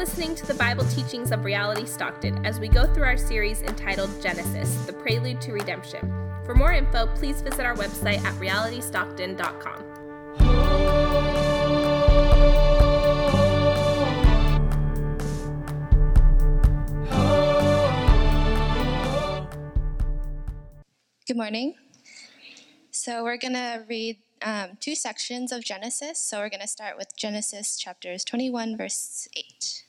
listening to the Bible teachings of Reality Stockton as we go through our series entitled Genesis, the Prelude to Redemption. For more info, please visit our website at realitystockton.com. Good morning. So we're going to read two sections of Genesis. So we're going to start with Genesis chapters 21, verse 8.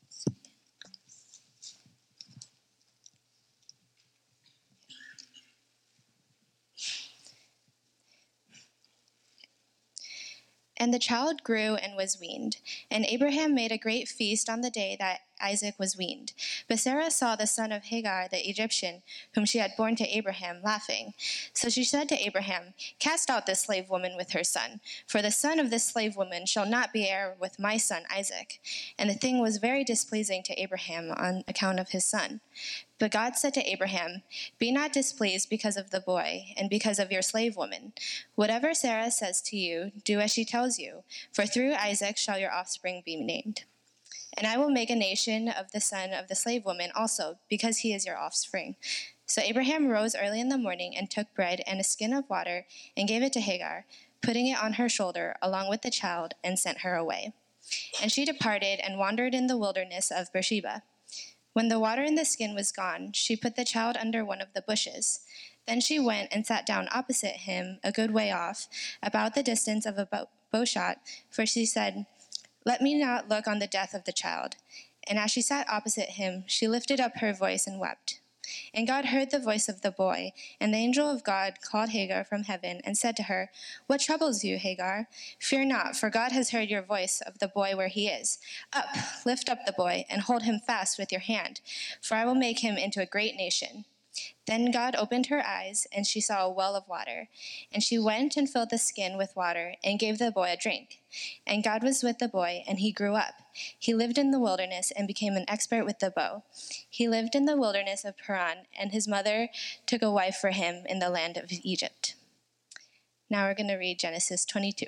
And the child grew and was weaned. And Abraham made a great feast on the day that Isaac was weaned. But Sarah saw the son of Hagar the Egyptian, whom she had borne to Abraham, laughing. So she said to Abraham, "Cast out this slave woman with her son, for the son of this slave woman shall not be heir with my son Isaac." And the thing was very displeasing to Abraham on account of his son. But God said to Abraham, "Be not displeased because of the boy, and because of your slave woman. Whatever Sarah says to you, do as she tells you, for through Isaac shall your offspring be named. And I will make a nation of the son of the slave woman also, because he is your offspring." So Abraham rose early in the morning and took bread and a skin of water and gave it to Hagar, putting it on her shoulder along with the child, and sent her away. And she departed and wandered in the wilderness of Beersheba. When the water in the skin was gone, she put the child under one of the bushes. Then she went and sat down opposite him a good way off, about the distance of a bow shot, for she said, "Let me not look on the death of the child." And as she sat opposite him, she lifted up her voice and wept. And God heard the voice of the boy, and the angel of God called Hagar from heaven and said to her, "What troubles you, Hagar? Fear not, for God has heard your voice of the boy where he is. Up, lift up the boy, and hold him fast with your hand, for I will make him into a great nation." Then God opened her eyes, and she saw a well of water. And she went and filled the skin with water, and gave the boy a drink. And God was with the boy, and he grew up. He lived in the wilderness and became an expert with the bow. He lived in the wilderness of Paran, and his mother took a wife for him in the land of Egypt. Now we're going to read Genesis 22.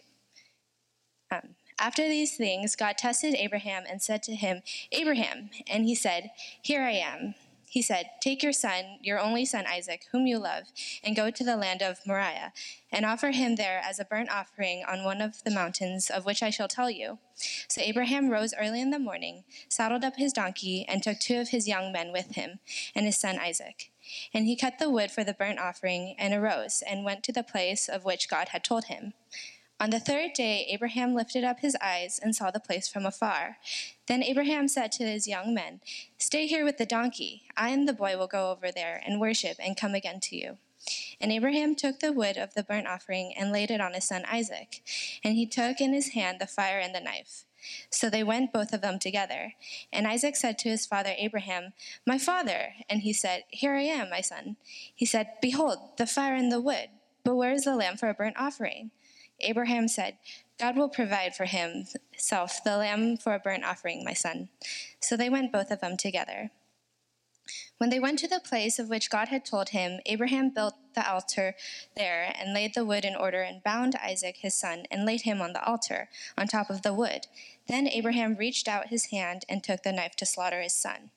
After these things, God tested Abraham and said to him, "Abraham," and he said, "Here I am." He said, "Take your son, your only son Isaac, whom you love, and go to the land of Moriah, and offer him there as a burnt offering on one of the mountains of which I shall tell you." So Abraham rose early in the morning, saddled up his donkey, and took 2 of his young men with him, and his son Isaac. And he cut the wood for the burnt offering, and arose, and went to the place of which God had told him. On the 3rd day, Abraham lifted up his eyes and saw the place from afar. Then Abraham said to his young men, "Stay here with the donkey. I and the boy will go over there and worship and come again to you." And Abraham took the wood of the burnt offering and laid it on his son Isaac. And he took in his hand the fire and the knife. So they went both of them together. And Isaac said to his father Abraham, "My father." And he said, "Here I am, my son." He said, "Behold, the fire and the wood, but where is the lamb for a burnt offering?" Abraham said, "God will provide for himself the lamb for a burnt offering, my son." So they went both of them together. When they went to the place of which God had told him, Abraham built the altar there and laid the wood in order and bound Isaac his son and laid him on the altar on top of the wood. Then Abraham reached out his hand and took the knife to slaughter his son.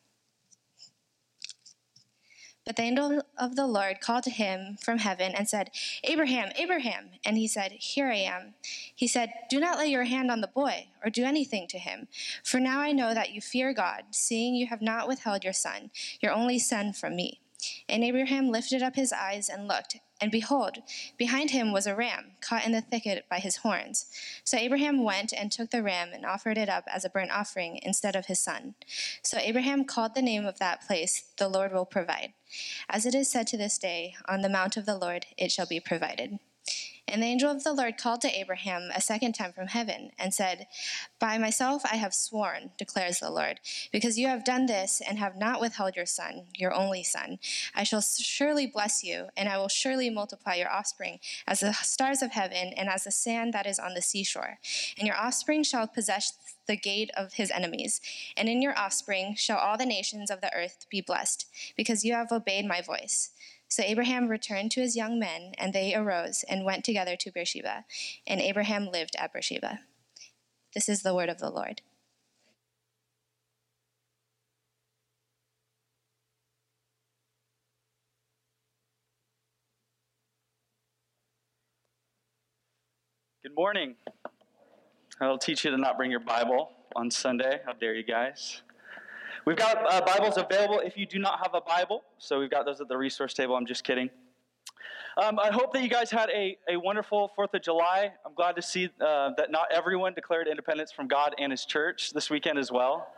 But the angel of the Lord called to him from heaven and said, "Abraham, Abraham." And he said, "Here I am." He said, "Do not lay your hand on the boy or do anything to him. For now I know that you fear God, seeing you have not withheld your son, your only son, from me." And Abraham lifted up his eyes and looked, and behold, behind him was a ram caught in the thicket by his horns. So Abraham went and took the ram and offered it up as a burnt offering instead of his son. So Abraham called the name of that place, "The Lord will provide." As it is said to this day, "On the mount of the Lord it shall be provided." And the angel of the Lord called to Abraham a second time from heaven and said, "By myself I have sworn, declares the Lord, because you have done this and have not withheld your son, your only son. I shall surely bless you, and I will surely multiply your offspring as the stars of heaven and as the sand that is on the seashore. And your offspring shall possess the gate of his enemies. And in your offspring shall all the nations of the earth be blessed, because you have obeyed my voice." So Abraham returned to his young men, and they arose and went together to Beersheba. And Abraham lived at Beersheba. This is the word of the Lord. Good morning. I'll teach you to not bring your Bible on Sunday. How dare you guys? We've got Bibles available if you do not have a Bible. So we've got those at the resource table. I'm just kidding. I hope that you guys had a wonderful 4th of July. I'm glad to see that not everyone declared independence from God and his church this weekend as well.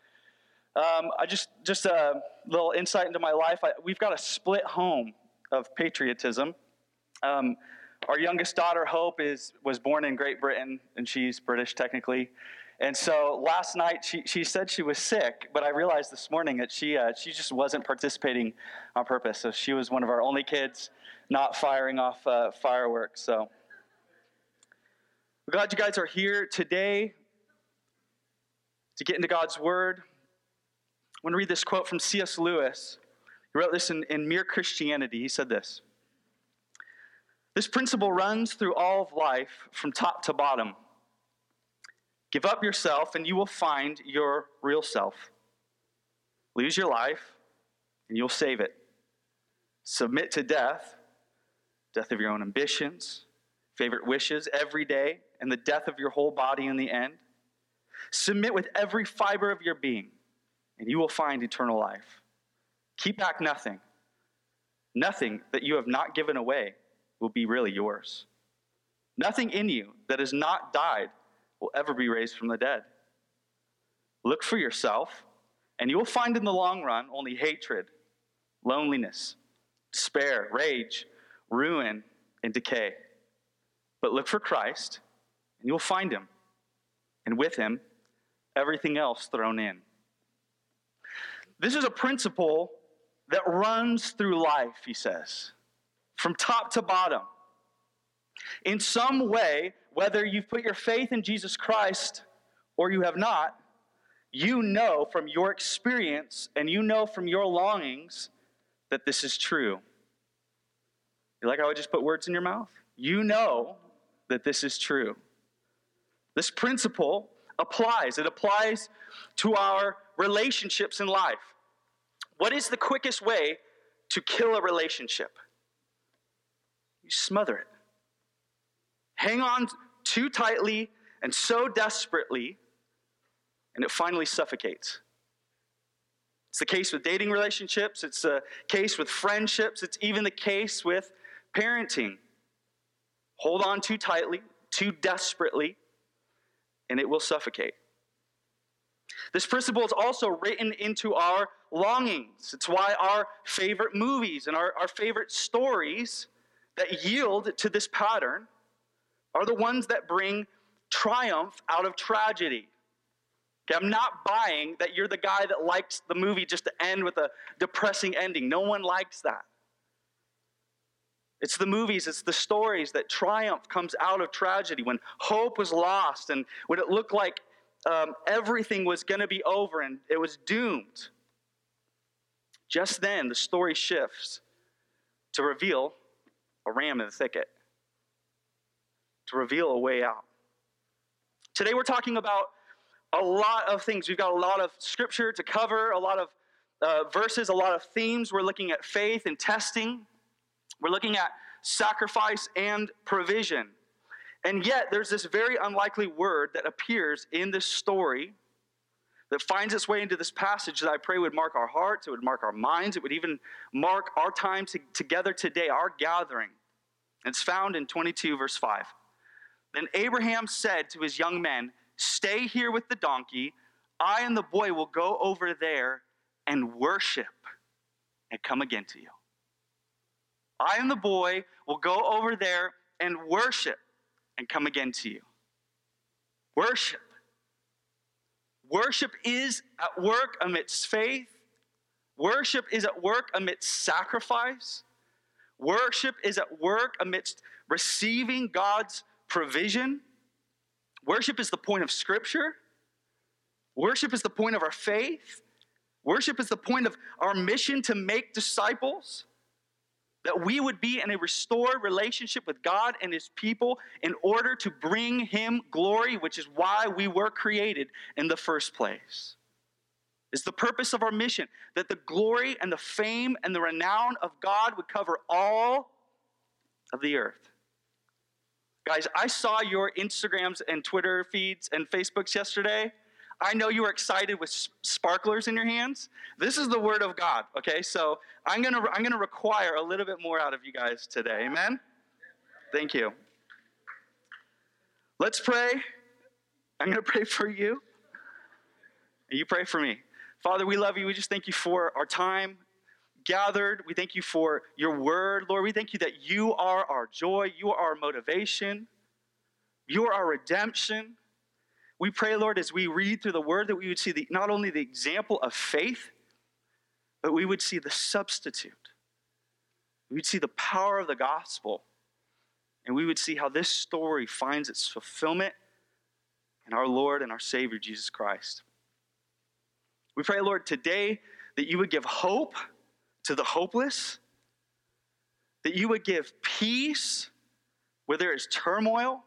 I just a little insight into my life. We've got a split home of patriotism. Our youngest daughter, Hope, was born in Great Britain, and she's British technically. And so last night, she said she was sick, but I realized this morning that she just wasn't participating on purpose. So she was one of our only kids not firing off fireworks. So we're glad you guys are here today to get into God's Word. I want to read this quote from C.S. Lewis. He wrote this in Mere Christianity. He said this: "This principle runs through all of life from top to bottom. Give up yourself and you will find your real self. Lose your life and you'll save it. Submit to death of your own ambitions, favorite wishes every day, and the death of your whole body in the end. Submit with every fiber of your being, and you will find eternal life. Keep back nothing. Nothing that you have not given away will be really yours. Nothing in you that has not died will ever be raised from the dead. Look for yourself, and you will find in the long run only hatred, loneliness, despair, rage, ruin, and decay. But look for Christ, and you will find him, and with him, everything else thrown in." This is a principle that runs through life, he says, from top to bottom. In some way, whether you've put your faith in Jesus Christ or you have not, you know from your experience and you know from your longings that this is true. You like how I just put words in your mouth? You know that this is true. This principle applies. It applies to our relationships in life. What is the quickest way to kill a relationship? You smother it. Hang on too tightly and so desperately, and it finally suffocates. It's the case with dating relationships. It's the case with friendships. It's even the case with parenting. Hold on too tightly, too desperately, and it will suffocate. This principle is also written into our longings. It's why our favorite movies and our favorite stories that yield to this pattern are the ones that bring triumph out of tragedy. Okay, I'm not buying that you're the guy that likes the movie just to end with a depressing ending. No one likes that. It's the movies, it's the stories that triumph comes out of tragedy. When hope was lost and when it looked like everything was going to be over and it was doomed. Just then, the story shifts to reveal a ram in the thicket, to reveal a way out. Today, we're talking about a lot of things. We've got a lot of scripture to cover, a lot of verses, a lot of themes. We're looking at faith and testing. We're looking at sacrifice and provision. And yet, there's this very unlikely word that appears in this story that finds its way into this passage that I pray would mark our hearts, it would mark our minds, it would even mark our time together today, our gathering. It's found in 22 verse 5. Then Abraham said to his young men, "Stay here with the donkey. I and the boy will go over there and worship and come again to you." I and the boy will go over there and worship and come again to you. Worship. Worship is at work amidst faith. Worship is at work amidst sacrifice. Worship is at work amidst receiving God's provision. Worship is the point of Scripture. Worship is the point of our faith. Worship is the point of our mission to make disciples. That we would be in a restored relationship with God and his people in order to bring him glory, which is why we were created in the first place. It's the purpose of our mission, that the glory and the fame and the renown of God would cover all of the earth. Guys, I saw your Instagrams and Twitter feeds and Facebooks yesterday. I know you were excited with sparklers in your hands. This is the word of God, okay? So I'm gonna require a little bit more out of you guys today, amen? Thank you. Let's pray. I'm gonna pray for you, and you pray for me. Father, we love you. We just thank you for our time gathered. We thank you for your word, Lord. We thank you that you are our joy. You are our motivation. You are our redemption. We pray, Lord, as we read through the word, that we would see not only the example of faith, but we would see the substitute. We would see the power of the gospel. And we would see how this story finds its fulfillment in our Lord and our Savior, Jesus Christ. We pray, Lord, today that you would give hope to the hopeless, that you would give peace where there is turmoil.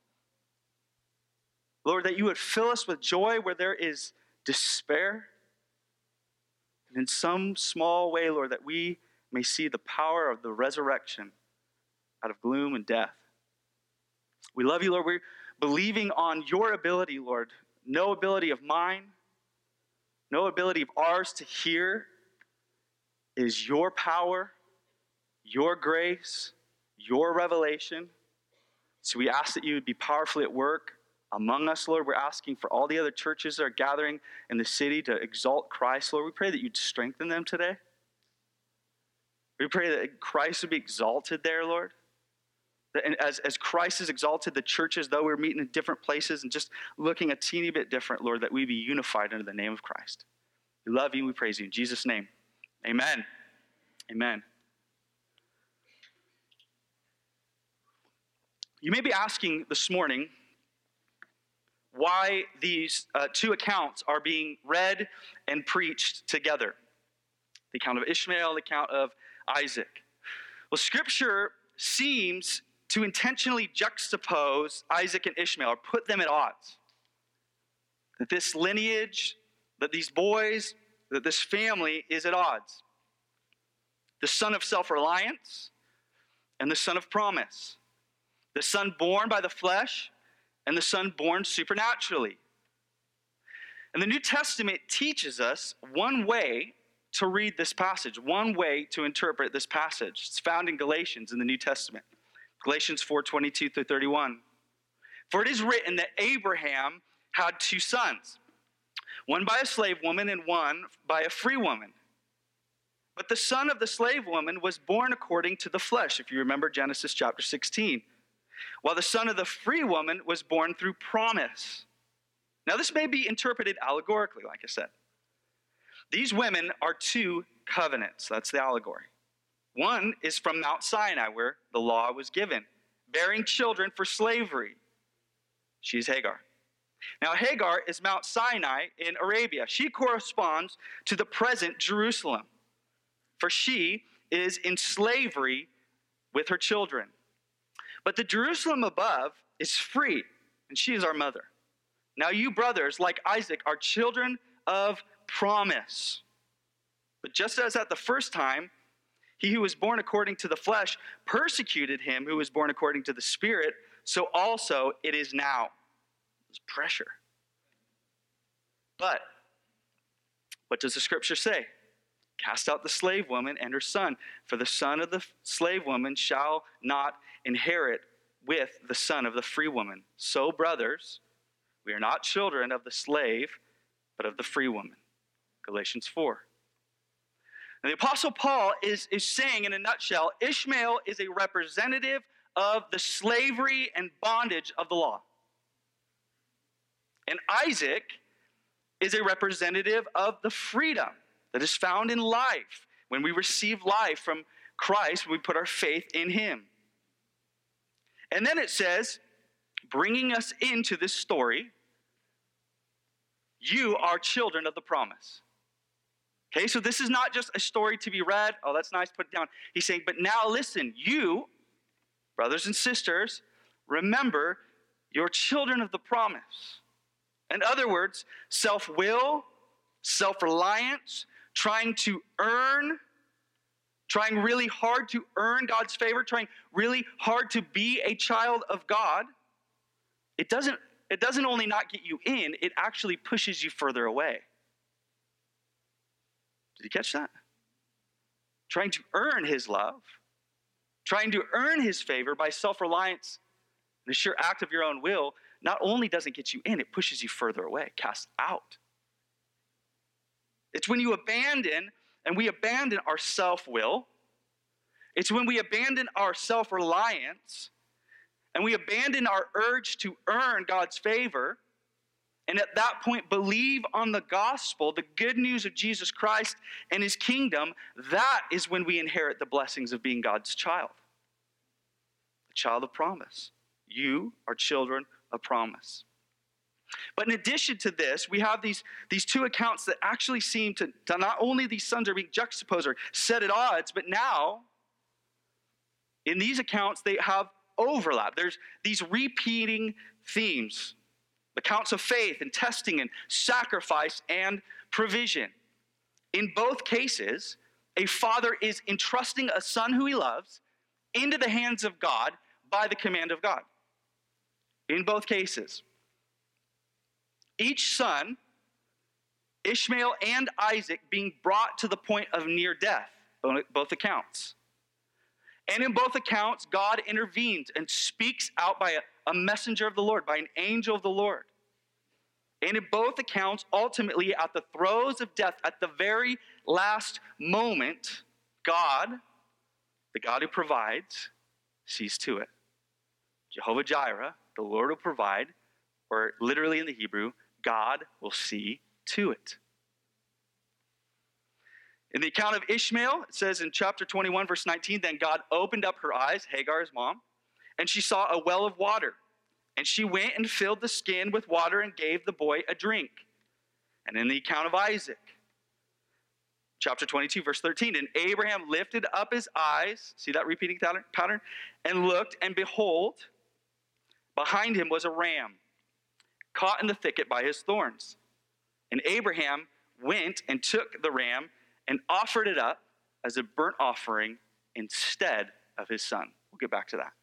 Lord, that you would fill us with joy where there is despair. And in some small way, Lord, that we may see the power of the resurrection out of gloom and death. We love you, Lord. We're believing on your ability, Lord. No ability of mine, no ability of ours to hear. It is your power, your grace, your revelation. So we ask that you would be powerfully at work among us, Lord. We're asking for all the other churches that are gathering in the city to exalt Christ, Lord. We pray that you'd strengthen them today. We pray that Christ would be exalted there, Lord. And as Christ is exalted, the churches, though we're meeting in different places and just looking a teeny bit different, Lord, that we be unified under the name of Christ. We love you and we praise you. In Jesus' name, amen. Amen. You may be asking this morning why these two accounts are being read and preached together. The account of Ishmael, the account of Isaac. Well, Scripture seems to intentionally juxtapose Isaac and Ishmael, or put them at odds. That this lineage, that these boys, that this family is at odds. The son of self-reliance and the son of promise. The son born by the flesh and the son born supernaturally. And the New Testament teaches us one way to read this passage, one way to interpret this passage. It's found in Galatians in the New Testament. Galatians 4:22 through 31. For it is written that Abraham had two sons, one by a slave woman and one by a free woman. But the son of the slave woman was born according to the flesh, if you remember Genesis chapter 16, while the son of the free woman was born through promise. Now this may be interpreted allegorically, like I said. These women are two covenants. That's the allegory. One is from Mount Sinai, where the law was given, bearing children for slavery. She's Hagar. Now, Hagar is Mount Sinai in Arabia. She corresponds to the present Jerusalem, for she is in slavery with her children. But the Jerusalem above is free, and she is our mother. Now, you brothers, like Isaac, are children of promise. But just as at the first time, he who was born according to the flesh persecuted him who was born according to the Spirit, so also it is now. There's pressure. But what does the Scripture say? Cast out the slave woman and her son, for the son of the slave woman shall not inherit with the son of the free woman. So, brothers, we are not children of the slave, but of the free woman. Galatians 4. And the Apostle Paul is saying in a nutshell, Ishmael is a representative of the slavery and bondage of the law. And Isaac is a representative of the freedom that is found in life. When we receive life from Christ, we put our faith in him. And then it says, bringing us into this story, you are children of the promise. Okay, so this is not just a story to be read. Oh, that's nice, put it down. He's saying, but now listen, you, brothers and sisters, remember you're children of the promise. In other words, self-will, self-reliance, trying to earn trying really hard to earn God's favor, trying really hard to be a child of God, it doesn't only not get you in, it actually pushes you further away. Did you catch that? Trying to earn his love, trying to earn his favor by self-reliance and a sheer act of your own will, not only doesn't get you in, it pushes you further away, cast out. It's when you abandon, and we abandon our self-will. It's when we abandon our self-reliance, and we abandon our urge to earn God's favor, and at that point believe on the gospel, the good news of Jesus Christ and his kingdom. That is when we inherit the blessings of being God's child. A child of promise. You are children of promise. But in addition to this, we have these two accounts that actually seem to not only these sons are being juxtaposed or set at odds, but now in these accounts they have overlap. There's these repeating themes. Accounts of faith and testing and sacrifice and provision. In both cases, a father is entrusting a son who he loves into the hands of God by the command of God. In both cases. Each son, Ishmael and Isaac, being brought to the point of near death, both accounts. And in both accounts, God intervenes and speaks out by a messenger of the Lord, by an angel of the Lord. And in both accounts, ultimately at the throes of death, at the very last moment, God, the God who provides, sees to it. Jehovah Jireh, the Lord will provide, or literally in the Hebrew, God will see to it. In the account of Ishmael, it says in chapter 21, verse 19, then God opened up her eyes, Hagar's mom, and she saw a well of water. And she went and filled the skin with water and gave the boy a drink. And in the account of Isaac, chapter 22, verse 13, and Abraham lifted up his eyes, see that repeating pattern, and looked, and behold, behind him was a ram, caught in the thicket by his thorns. And Abraham went and took the ram and offered it up as a burnt offering instead of his son. We'll get back to that.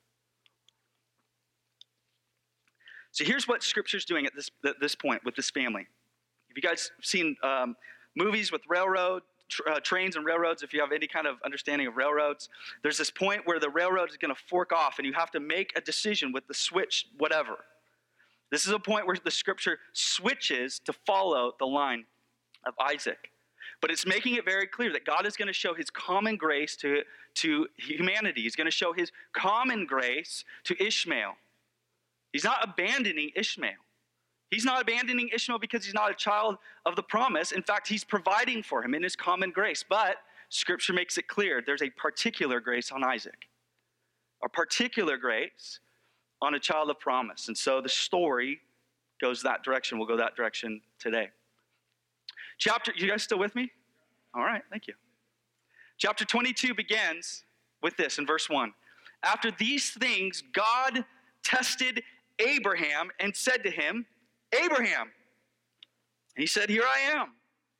So here's what Scripture's doing at this point with this family. Have you guys seen movies with trains and railroads? If you have any kind of understanding of railroads, there's this point where the railroad is going to fork off and you have to make a decision with the switch, whatever. This is a point where the Scripture switches to follow the line of Isaac. But it's making it very clear that God is going to show his common grace to humanity. He's going to show his common grace to Ishmael. He's not abandoning Ishmael. He's not abandoning Ishmael because he's not a child of the promise. In fact, he's providing for him in his common grace. But Scripture makes it clear there's a particular grace on Isaac, a particular grace on a child of promise. And so the story goes that direction. We'll go that direction today. You guys still with me? All right, thank you. Chapter 22 begins with this in verse 1. After these things, God tested Abraham and said to him, Abraham. And he said, here I am.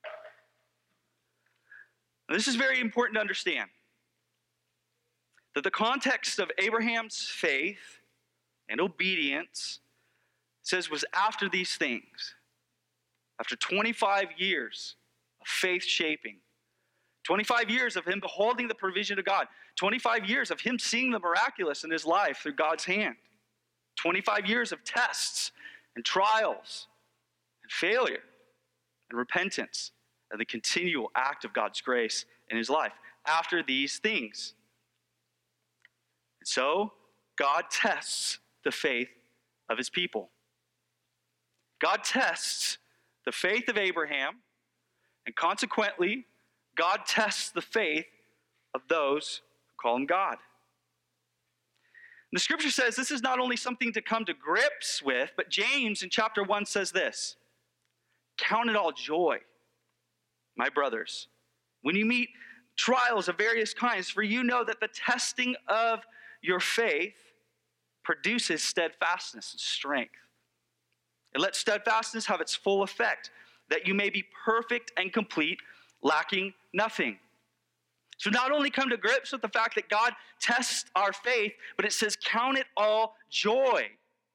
Now, this is very important to understand. That the context of Abraham's faith and obedience says was after these things. After 25 years of faith shaping, 25 years of him beholding the provision of God, 25 years of him seeing the miraculous in his life through God's hand, 25 years of tests and trials and failure and repentance and the continual act of God's grace in his life. After these things. And so, God tests the faith of his people. God tests the faith of Abraham, and consequently, God tests the faith of those who call him God. And the Scripture says this is not only something to come to grips with, but James in chapter 1 says this, count it all joy, my brothers, when you meet trials of various kinds, for you know that the testing of your faith produces steadfastness and strength. And let steadfastness have its full effect, that you may be perfect and complete, lacking nothing. So not only come to grips with the fact that God tests our faith, but it says, count it all joy.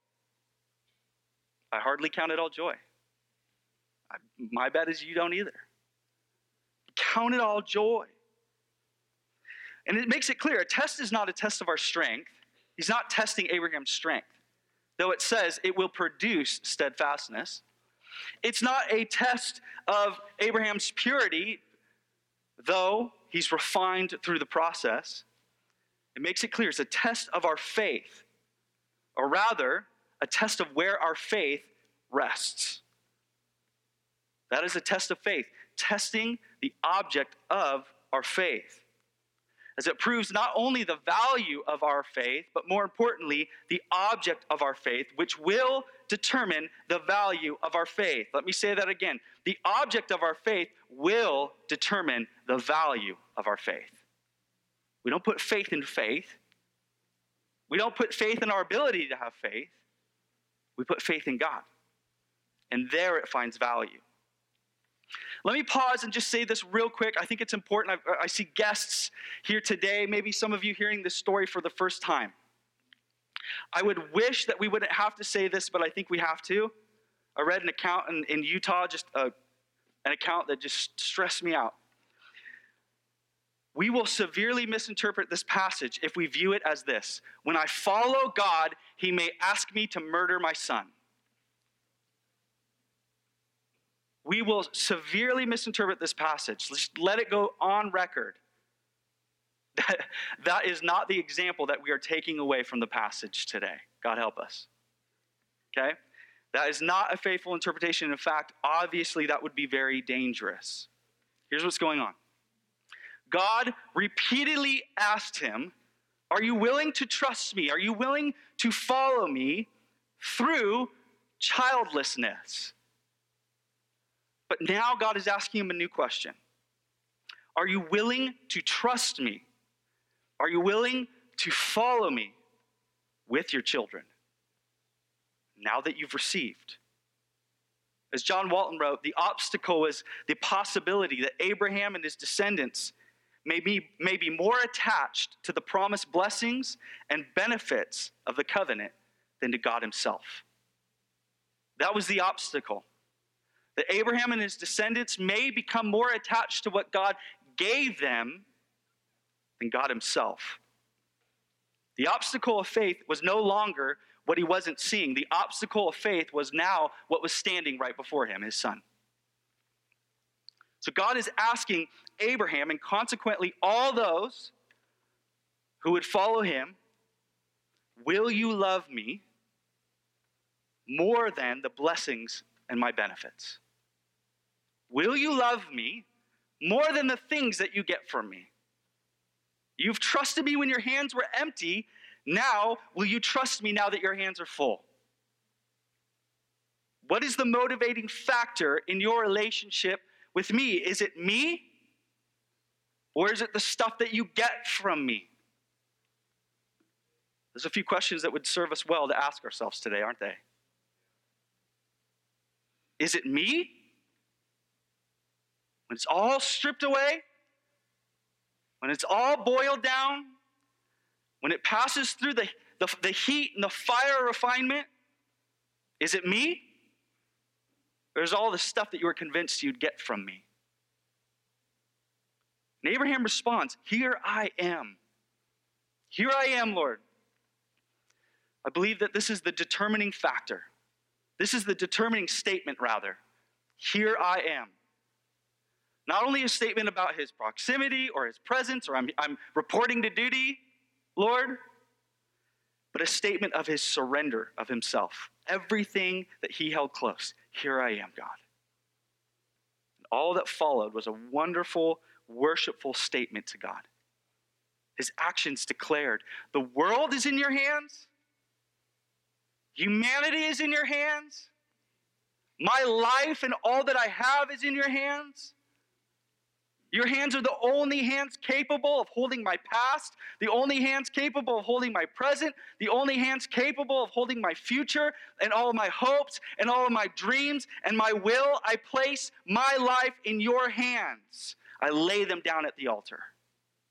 I hardly count it all joy. My bet is you don't either. Count it all joy. And it makes it clear, a test is not a test of our strength. He's not testing Abraham's strength, though it says it will produce steadfastness. It's not a test of Abraham's purity, though he's refined through the process. It makes it clear it's a test of our faith, or rather, a test of where our faith rests. That is a test of faith, testing the object of our faith, as it proves not only the value of our faith, but more importantly, the object of our faith, which will determine the value of our faith. Let me say that again. The object of our faith will determine the value of our faith. We don't put faith in faith. We don't put faith in our ability to have faith. We put faith in God. And there it finds value. Let me pause and just say this real quick. I think it's important. I see guests here today, maybe some of you hearing this story for the first time. I would wish that we wouldn't have to say this, but I think we have to. I read an account in Utah, just an account that just stressed me out. We will severely misinterpret this passage if we view it as this: when I follow God, he may ask me to murder my son. We will severely misinterpret this passage. Let's just let it go on record. That is not the example that we are taking away from the passage today. God help us. Okay? That is not a faithful interpretation. In fact, obviously that would be very dangerous. Here's what's going on. God repeatedly asked him, are you willing to trust me? Are you willing to follow me through childlessness? But now God is asking him a new question. Are you willing to trust me? Are you willing to follow me with your children now that you've received? As John Walton wrote, the obstacle is the possibility that Abraham and his descendants may be more attached to the promised blessings and benefits of the covenant than to God himself. That was the obstacle. That Abraham and his descendants may become more attached to what God gave them than God himself. The obstacle of faith was no longer what he wasn't seeing. The obstacle of faith was now what was standing right before him, his son. So God is asking Abraham, and consequently all those who would follow him, will you love me more than the blessings and my benefits? Will you love me more than the things that you get from me? You've trusted me when your hands were empty. Now, will you trust me now that your hands are full? What is the motivating factor in your relationship with me? Is it me? Or is it the stuff that you get from me? There's a few questions that would serve us well to ask ourselves today, aren't they? Is it me? When it's all stripped away, when it's all boiled down, when it passes through the heat and the fire of refinement, is it me? Or is all the stuff that you were convinced you'd get from me? And Abraham responds, here I am. Here I am, Lord. I believe that this is the determining factor. This is the determining statement, rather. Here I am. Not only a statement about his proximity or his presence, or I'm reporting to duty, Lord, but a statement of his surrender of himself. Everything that he held close. Here I am, God. And all that followed was a wonderful, worshipful statement to God. His actions declared, the world is in your hands. Humanity is in your hands. My life and all that I have is in your hands. Your hands are the only hands capable of holding my past, the only hands capable of holding my present, the only hands capable of holding my future and all of my hopes and all of my dreams and my will. I place my life in your hands. I lay them down at the altar.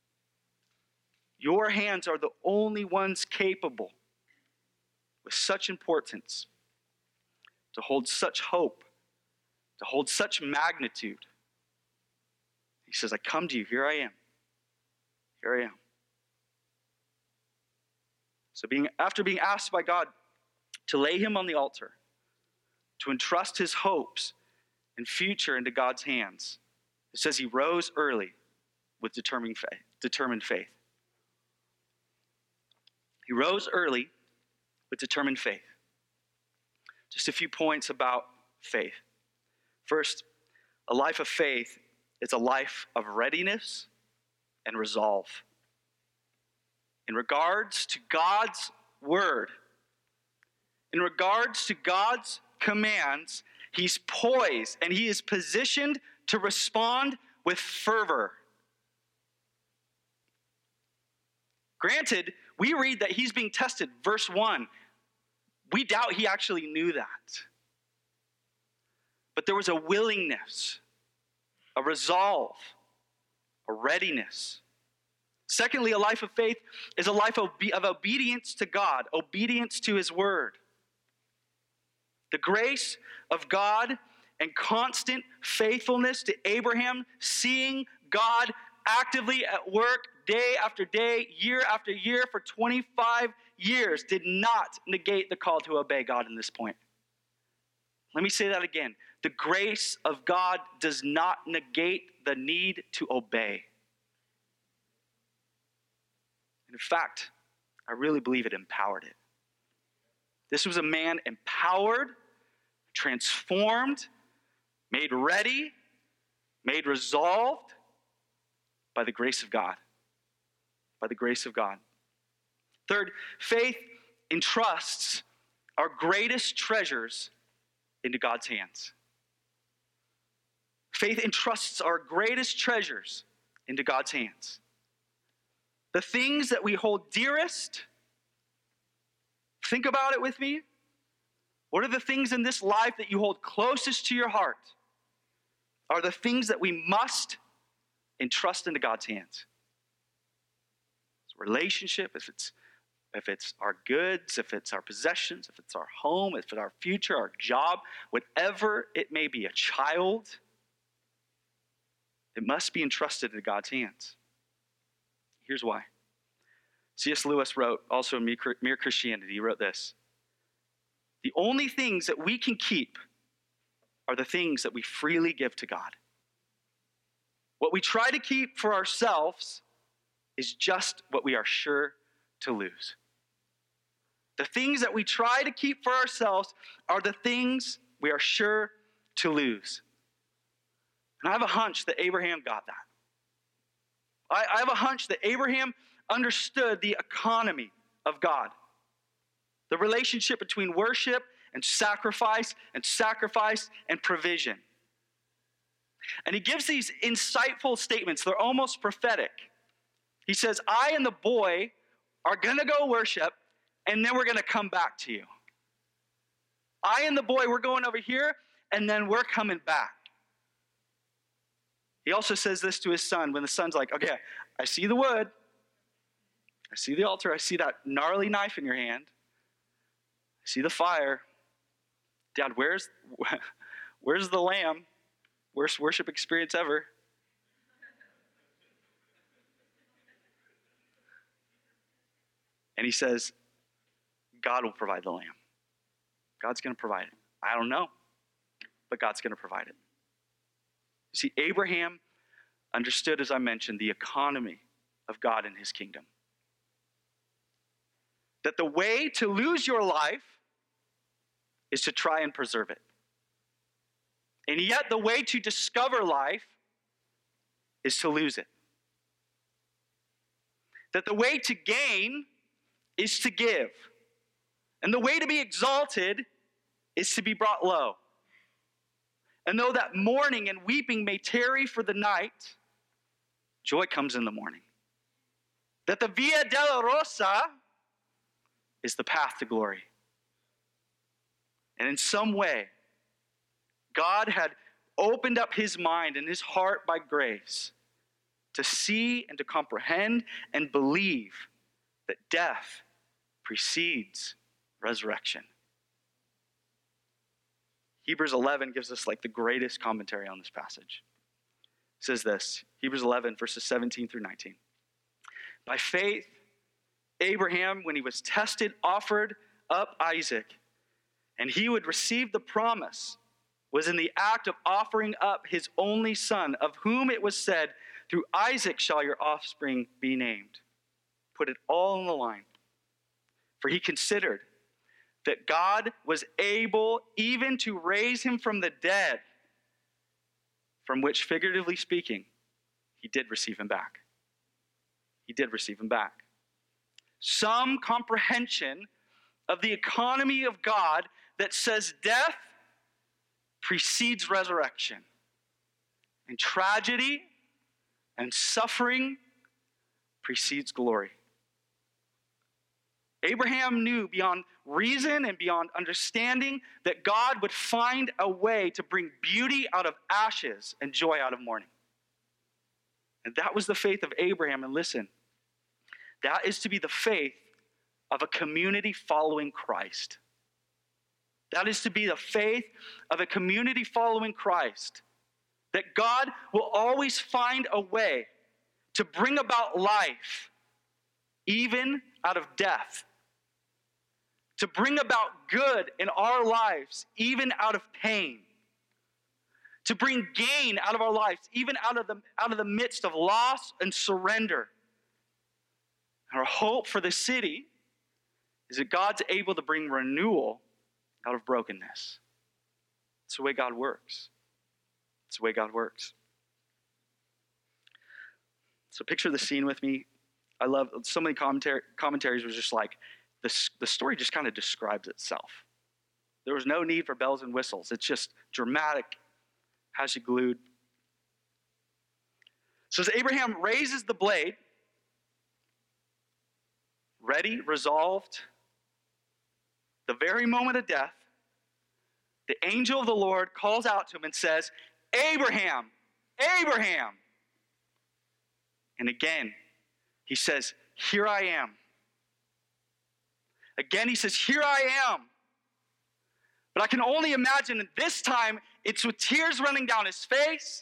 Your hands are the only ones capable with such importance to hold such hope, to hold such magnitude. He says, I come to you. Here I am. Here I am. So after being asked by God to lay him on the altar, to entrust his hopes and future into God's hands, it says he rose early with determined faith. He rose early with determined faith. Just a few points about faith. First, a life of faith is a life of readiness and resolve. In regards to God's word, in regards to God's commands, he's poised and he is positioned to respond with fervor. Granted, we read that he's being tested. Verse 1, we doubt he actually knew that. But there was a willingness, a resolve, a readiness. Secondly, a life of faith is a life of obedience to God, obedience to his word. The grace of God and constant faithfulness to Abraham, seeing God actively at work day after day, year after year for 25 years, did not negate the call to obey God in this point. Let me say that again. The grace of God does not negate the need to obey. In fact, I really believe it empowered it. This was a man empowered, transformed, made ready, made resolved by the grace of God. By the grace of God. Third, faith entrusts our greatest treasures into God's hands. Faith entrusts our greatest treasures into God's hands. The things that we hold dearest, think about it with me. What are the things in this life that you hold closest to your heart? Are the things that we must entrust into God's hands. It's a relationship, if it's our goods, if it's our possessions, if it's our home, if it's our future, our job, whatever it may be, a child, it must be entrusted into God's hands. Here's why. C.S. Lewis wrote, also in Mere Christianity, he wrote this: the only things that we can keep are the things that we freely give to God. What we try to keep for ourselves is just what we are sure to lose. The things that we try to keep for ourselves are the things we are sure to lose. And I have a hunch that Abraham got that. I have a hunch that Abraham understood the economy of God. The relationship between worship and sacrifice and provision. And he gives these insightful statements. They're almost prophetic. He says, I and the boy are going to go worship, and then we're going to come back to you. I and the boy, we're going over here, and then we're coming back. He also says this to his son when the son's like, okay, I see the wood. I see the altar. I see that gnarly knife in your hand. I see the fire. Dad, where's the lamb? Worst worship experience ever. And he says, God will provide the lamb. God's going to provide it. I don't know, but God's going to provide it. See, Abraham understood, as I mentioned, the economy of God and his kingdom. That the way to lose your life is to try and preserve it. And yet the way to discover life is to lose it. That the way to gain is to give. And the way to be exalted is to be brought low. And though that mourning and weeping may tarry for the night, joy comes in the morning. That the Via Dolorosa is the path to glory. And in some way, God had opened up his mind and his heart by grace to see and to comprehend and believe that death precedes resurrection. Hebrews 11 gives us like the greatest commentary on this passage. It says this, Hebrews 11, verses 17 through 19. By faith, Abraham, when he was tested, offered up Isaac, and he would receive the promise, was in the act of offering up his only son, of whom it was said, through Isaac shall your offspring be named. Put it all on the line. For he considered that God was able even to raise him from the dead, from which, figuratively speaking, he did receive him back. He did receive him back. Some comprehension of the economy of God that says death precedes resurrection, and tragedy and suffering precedes glory. Abraham knew beyond reason and beyond understanding that God would find a way to bring beauty out of ashes and joy out of mourning. And that was the faith of Abraham. And listen, that is to be the faith of a community following Christ. That is to be the faith of a community following Christ. That God will always find a way to bring about life, even out of death. To bring about good in our lives, even out of pain. To bring gain out of our lives, even out of the midst of loss and surrender. Our hope for the city is that God's able to bring renewal out of brokenness. It's the way God works. It's the way God works. So picture the scene with me. I love so many commentaries was just like, the story just kind of describes itself. There was no need for bells and whistles. It's just dramatic, has you glued. So as Abraham raises the blade, ready, resolved, the very moment of death, the angel of the Lord calls out to him and says, Abraham, Abraham. And again, he says, here I am. Again, he says, here I am. But I can only imagine that this time it's with tears running down his face.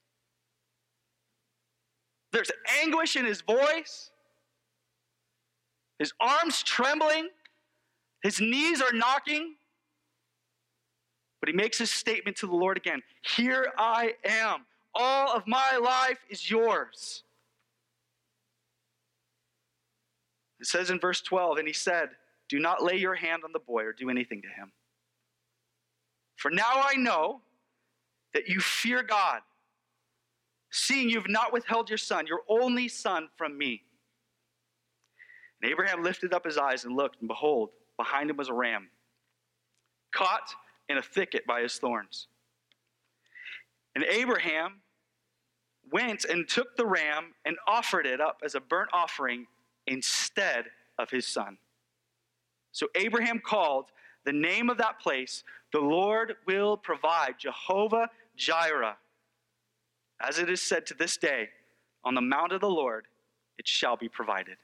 There's anguish in his voice. His arms trembling. His knees are knocking. But he makes his statement to the Lord again. Here I am. All of my life is yours. It says in verse 12, and he said, do not lay your hand on the boy or do anything to him. For now I know that you fear God, seeing you have not withheld your son, your only son, from me. And Abraham lifted up his eyes and looked, and behold, behind him was a ram, caught in a thicket by his thorns. And Abraham went and took the ram and offered it up as a burnt offering instead of his son. So Abraham called the name of that place, the Lord will provide, Jehovah Jireh. As it is said to this day, on the mount of the Lord, it shall be provided.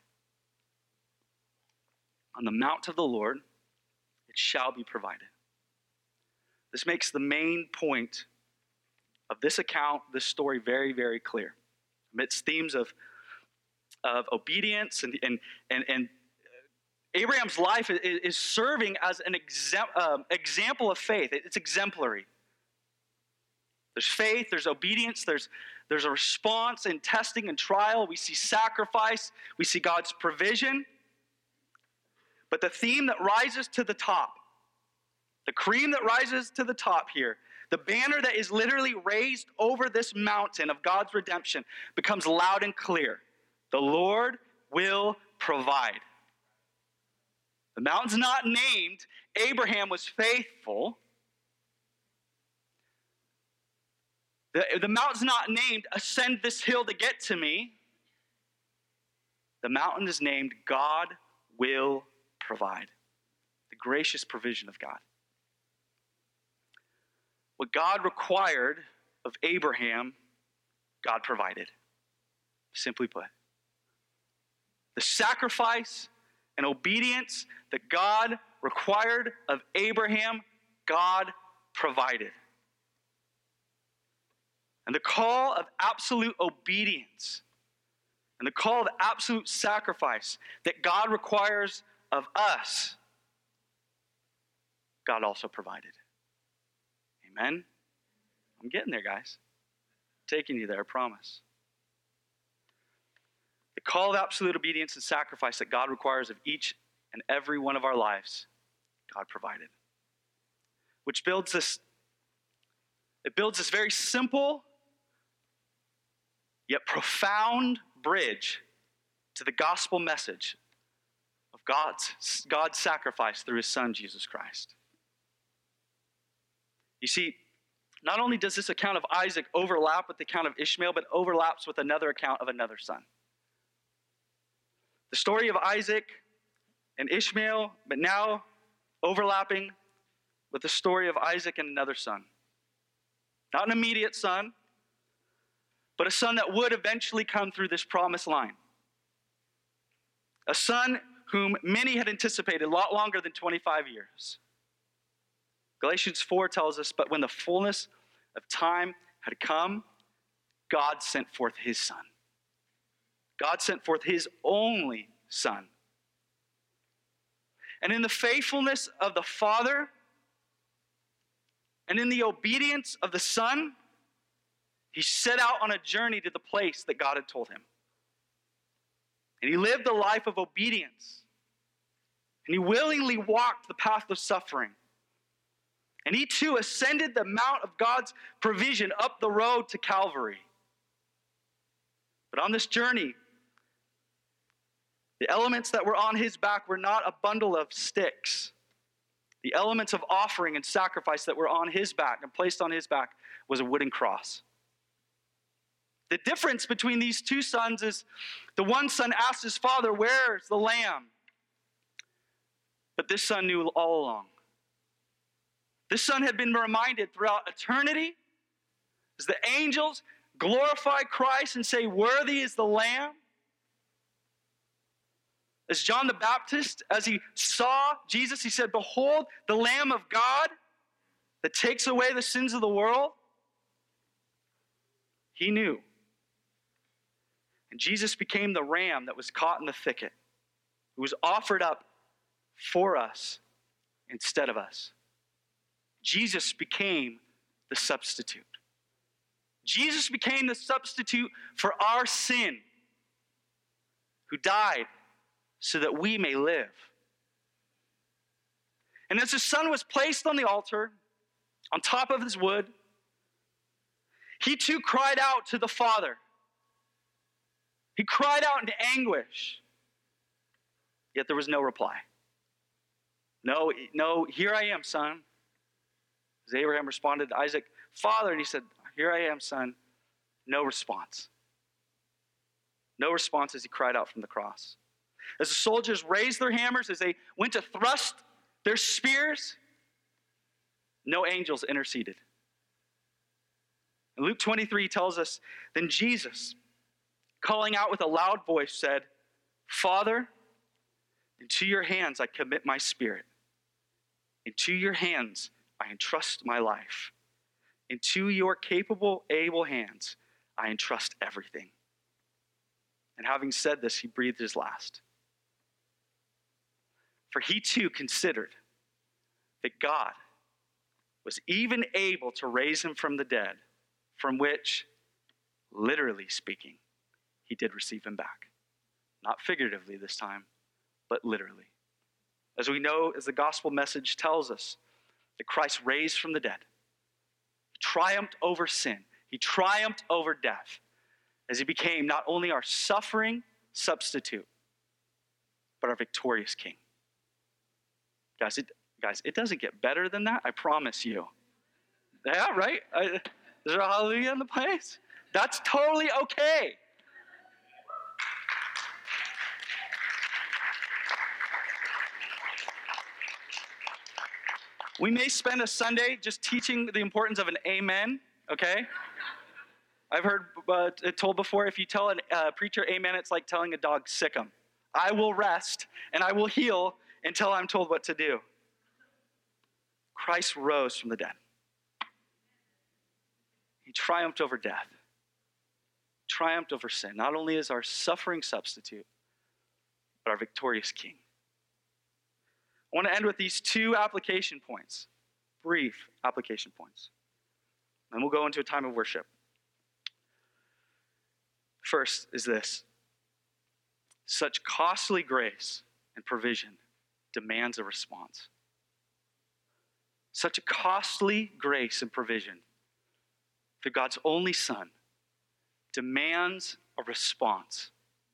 On the mount of the Lord, it shall be provided. This makes the main point of this account, this story, very, very clear. Amidst themes of obedience and Abraham's life is serving as an example of faith. It's exemplary. There's faith, there's obedience, there's a response in testing and trial. We see sacrifice, we see God's provision. But the theme that rises to the top, the cream that rises to the top here, the banner that is literally raised over this mountain of God's redemption becomes loud and clear. The Lord will provide. The mountain's not named. Abraham was faithful. The mountain's not named, ascend this hill to get to me. The mountain is named, God will provide. The gracious provision of God. What God required of Abraham, God provided. simply put. The sacrifice and obedience that God required of Abraham, God provided. And the call of absolute obedience and the call of absolute sacrifice that God requires of us, God also provided. Amen? I'm getting there, guys. I'm taking you there, I promise. The call of absolute obedience and sacrifice that God requires of each and every one of our lives, God provided. Which builds this very simple yet profound bridge to the gospel message of God's sacrifice through his son, Jesus Christ. You see, not only does this account of Isaac overlap with the account of Ishmael, but overlaps with another account of another son. The story of Isaac and Ishmael, but now overlapping with the story of Isaac and another son. Not an immediate son, but a son that would eventually come through this promised line. A son whom many had anticipated a lot longer than 25 years. Galatians 4 tells us, but when the fullness of time had come, God sent forth his son. God sent forth his only son. And in the faithfulness of the Father and in the obedience of the Son, he set out on a journey to the place that God had told him. And he lived a life of obedience. And he willingly walked the path of suffering. And he too ascended the mount of God's provision up the road to Calvary. But on this journey, the elements that were on his back were not a bundle of sticks. The elements of offering and sacrifice that were on his back and placed on his back was a wooden cross. The difference between these two sons is the one son asked his father, "Where's the lamb?" But this son knew all along. This son had been reminded throughout eternity as the angels glorify Christ and say, "Worthy is the lamb." As John the Baptist, as he saw Jesus, he said, "Behold, the Lamb of God that takes away the sins of the world." He knew. And Jesus became the ram that was caught in the thicket, who was offered up for us instead of us. Jesus became the substitute. Jesus became the substitute for our sin, who died so that we may live. And as the son was placed on the altar, on top of his wood, he too cried out to the Father. He cried out in anguish, yet there was no reply. No, here I am, son. As Abraham responded to Isaac, "Father," and he said, "Here I am, son." No response. No response as he cried out from the cross. As the soldiers raised their hammers, as they went to thrust their spears, no angels interceded. And Luke 23 tells us, then Jesus, calling out with a loud voice, said, "Father, into your hands I commit my spirit. Into your hands I entrust my life. Into your capable, able hands I entrust everything." And having said this, he breathed his last. For he too considered that God was even able to raise him from the dead, from which, literally speaking, he did receive him back. Not figuratively this time, but literally. As we know, as the gospel message tells us, that Christ raised from the dead. He triumphed over sin. He triumphed over death as he became not only our suffering substitute, but our victorious king. Guys, it doesn't get better than that, I promise you. Yeah, right? Is there a hallelujah in the place? That's totally okay. We may spend a Sunday just teaching the importance of an amen, okay? I've heard it told before, if you tell a preacher amen, it's like telling a dog sick 'em. I will rest and I will heal until I'm told what to do. Christ rose from the dead. He triumphed over death, triumphed over sin. Not only is our suffering substitute, but our victorious King. I want to end with these two application points, brief application points. Then we'll go into a time of worship. First is this: such costly grace and provision demands a response. Such a costly grace and provision through God's only Son demands a response.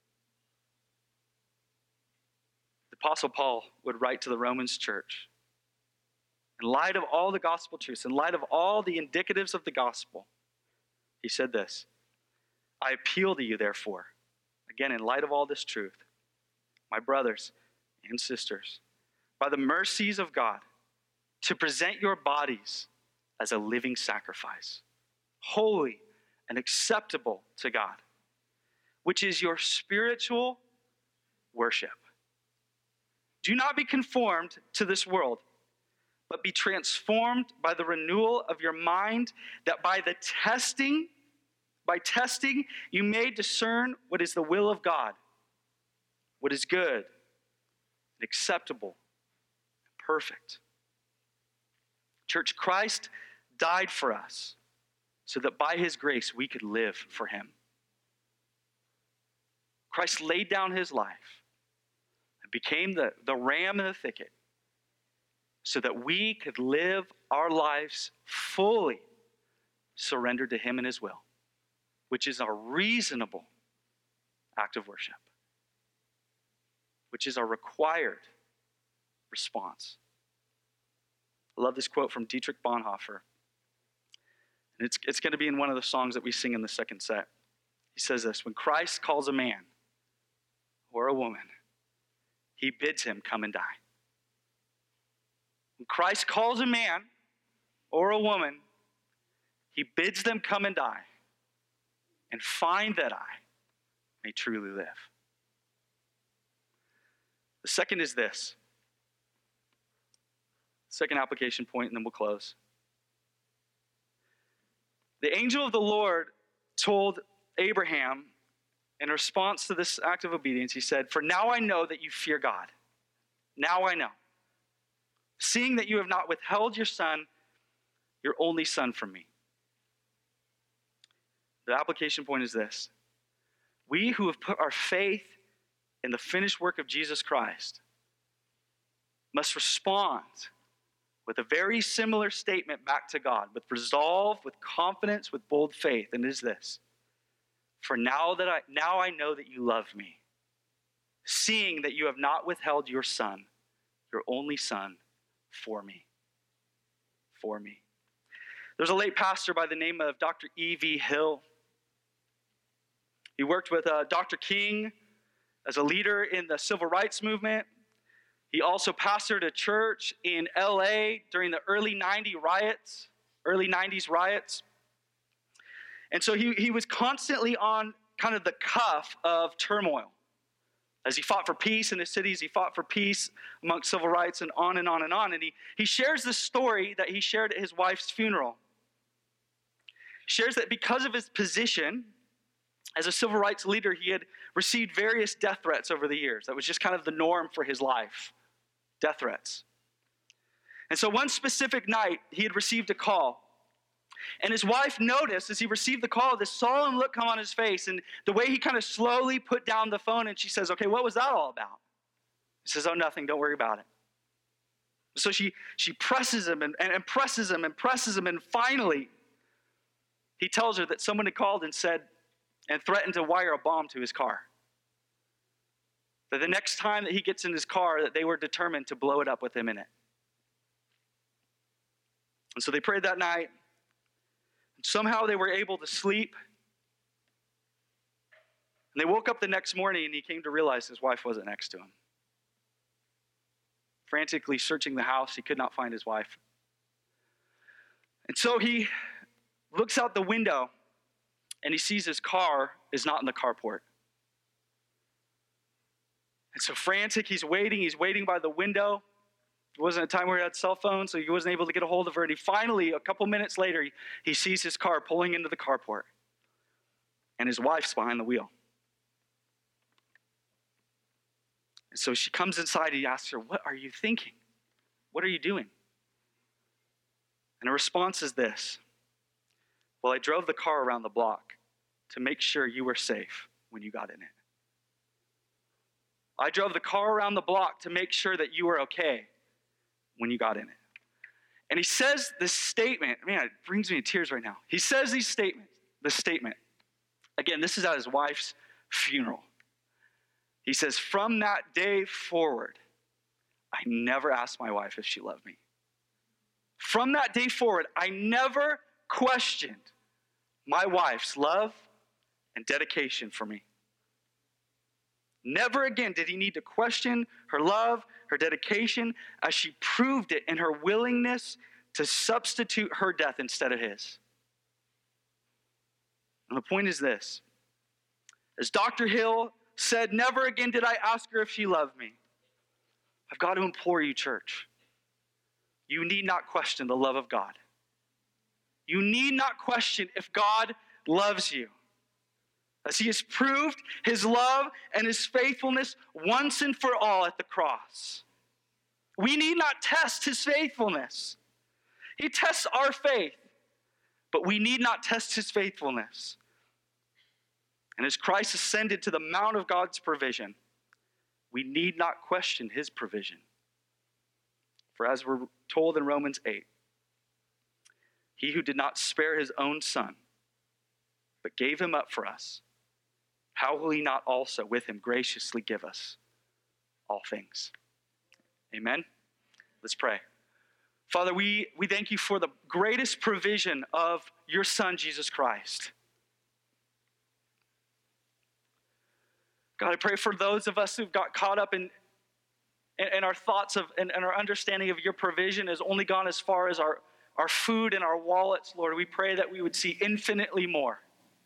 The Apostle Paul would write to the Romans church, in light of all the gospel truths, in light of all the indicatives of the gospel, he said this: I appeal to you, therefore, again, in light of all this truth, my brothers and sisters, by the mercies of God, to present your bodies as a living sacrifice, holy and acceptable to God, which is your spiritual worship. Do not be conformed to this world, but be transformed by the renewal of your mind, that by testing, you may discern what is the will of God, what is good and acceptable and perfect. Church, Christ died for us so that by his grace we could live for him. Christ laid down his life and became the ram in the thicket so that we could live our lives fully surrendered to him and his will, which is our reasonable act of worship, which is our required response. I love this quote from Dietrich Bonhoeffer. And it's going to be in one of the songs that we sing in the second set. He says this: when Christ calls a man or a woman, he bids him come and die. When Christ calls a man or a woman, he bids them come and die and find that I may truly live. The second is this. Second application point, and then we'll close. The angel of the Lord told Abraham, in response to this act of obedience, he said, "For now I know that you fear God. Now I know. Seeing that you have not withheld your son, your only son, from me." The application point is this: we who have put our faith in the finished work of Jesus Christ must respond with a very similar statement back to God, with resolve, with confidence, with bold faith, and it is this: for now I know that you love me, seeing that you have not withheld your son, your only son, for me. For me. There's a late pastor by the name of Dr. E.V. Hill. He worked with Dr. King as a leader in the civil rights movement. He also pastored a church in LA during the early 90s riots. And so he was constantly on kind of the cuff of turmoil. As he fought for peace in his cities, he fought for peace amongst civil rights, and on and on and on. And he shares this story that he shared at his wife's funeral. He shares that because of his position as a civil rights leader, he had received various death threats over the years. That was just kind of the norm for his life, death threats. And so one specific night, he had received a call. And his wife noticed, as he received the call, this solemn look come on his face, and the way he kind of slowly put down the phone, and she says, "Okay, what was that all about?" He says, "Oh, nothing, don't worry about it." So she presses him and presses him and presses him, and finally, he tells her that someone had called and said, and threatened to wire a bomb to his car. That the next time that he gets in his car, that they were determined to blow it up with him in it. And so they prayed that night. And somehow they were able to sleep. And they woke up the next morning, and he came to realize his wife wasn't next to him. Frantically searching the house, he could not find his wife. And so he looks out the window, and he sees his car is not in the carport. And so frantic, he's waiting by the window. It wasn't a time where he had cell phones, so he wasn't able to get a hold of her. And he finally, a couple minutes later, he sees his car pulling into the carport. And his wife's behind the wheel. And so she comes inside, he asks her, "What are you thinking? What are you doing?" And her response is this: "Well, I drove the car around the block to make sure you were safe when you got in it. I drove the car around the block to make sure that you were okay when you got in it." And he says this statement, man, it brings me to tears right now. He says this statement. Again, this is at his wife's funeral. He says, "From that day forward, I never asked my wife if she loved me. From that day forward, I never questioned my wife's love and dedication for me." Never again did he need to question her love, her dedication, as she proved it in her willingness to substitute her death instead of his. And the point is this: as Dr. Hill said, never again did I ask her if she loved me. I've got to implore you, church, you need not question the love of God. You need not question if God loves you, as he has proved his love and his faithfulness once and for all at the cross. We need not test his faithfulness. He tests our faith, but we need not test his faithfulness. And as Christ ascended to the Mount of God's provision, we need not question his provision. For as we're told in Romans 8, he who did not spare his own son, but gave him up for us, how will he not also with him graciously give us all things? Amen? Let's pray. Father, we thank you for the greatest provision of your Son, Jesus Christ. God, I pray for those of us who've got caught up in our thoughts of and our understanding of your provision has only gone as far as our food and our wallets, Lord. We pray that we would see infinitely more.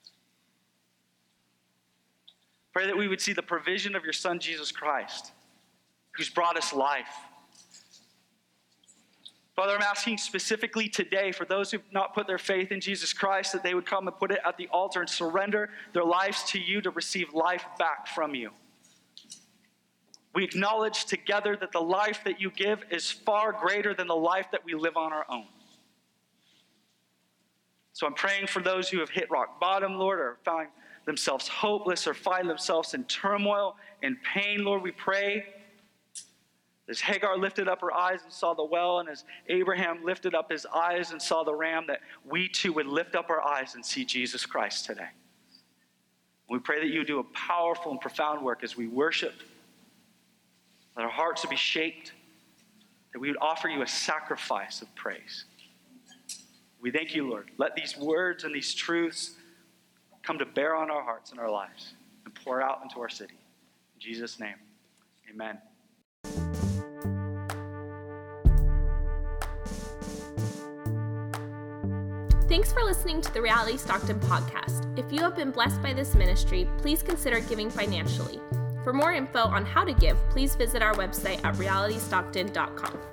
Pray that we would see the provision of your Son, Jesus Christ, who's brought us life. Father, I'm asking specifically today for those who've not put their faith in Jesus Christ, that they would come and put it at the altar and surrender their lives to you to receive life back from you. We acknowledge together that the life that you give is far greater than the life that we live on our own. So I'm praying for those who have hit rock bottom, Lord, or found themselves hopeless or find themselves in turmoil and pain. Lord, we pray as Hagar lifted up her eyes and saw the well, and as Abraham lifted up his eyes and saw the ram, that we too would lift up our eyes and see Jesus Christ today. We pray that you would do a powerful and profound work as we worship, that our hearts would be shaped, that we would offer you a sacrifice of praise. We thank you, Lord. Let these words and these truths come to bear on our hearts and our lives and pour out into our city. In Jesus' name, amen. Thanks for listening to the Reality Stockton podcast. If you have been blessed by this ministry, please consider giving financially. For more info on how to give, please visit our website at realitystockton.com.